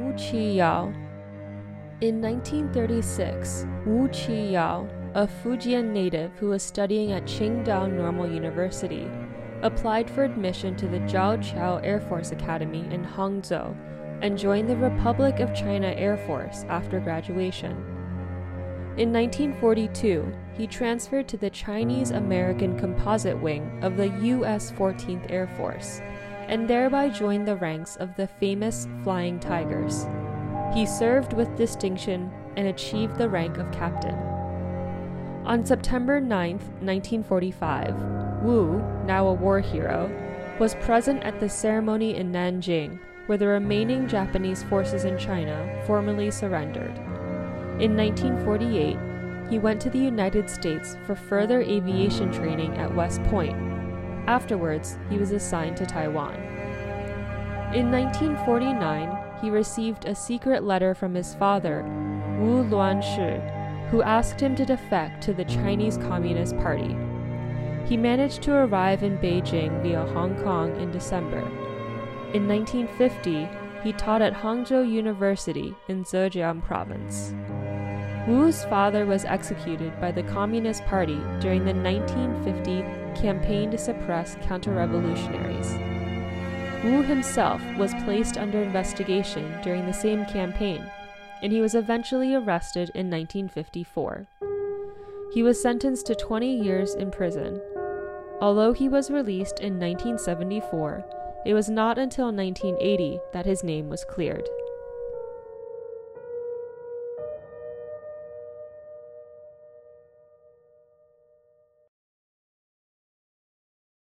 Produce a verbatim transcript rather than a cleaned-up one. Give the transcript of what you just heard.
Wu Qiyao. In nineteen thirty-six, Wu Qiyao, a Fujian native who was studying at Qingdao Normal University, applied for admission to the Jiaoqiao Air Force Academy in Hangzhou and joined the Republic of China Air Force after graduation. In nineteen forty-two, he transferred to the Chinese-American Composite Wing of the U S fourteenth Air Force, and thereby joined the ranks of the famous Flying Tigers. He served with distinction and achieved the rank of captain. On September ninth, nineteen forty-five, Wu, now a war hero, was present at the ceremony in Nanjing, where the remaining Japanese forces in China formally surrendered. In nineteen forty-eight, he went to the United States for further aviation training at West Point. Afterwards, he was assigned to Taiwan. In nineteen forty-nine, he received a secret letter from his father, Wu Luanshi, who asked him to defect to the Chinese Communist Party. He managed to arrive in Beijing via Hong Kong in December. In nineteen fifty, he taught at Hangzhou University in Zhejiang Province. Wu's father was executed by the Communist Party during the nineteen fifty campaign to suppress counter-revolutionaries. Wu himself was placed under investigation during the same campaign, and he was eventually arrested in nineteen fifty-four. He was sentenced to twenty years in prison. Although he was released in nineteen seventy-four, it was not until nineteen eighty that his name was cleared.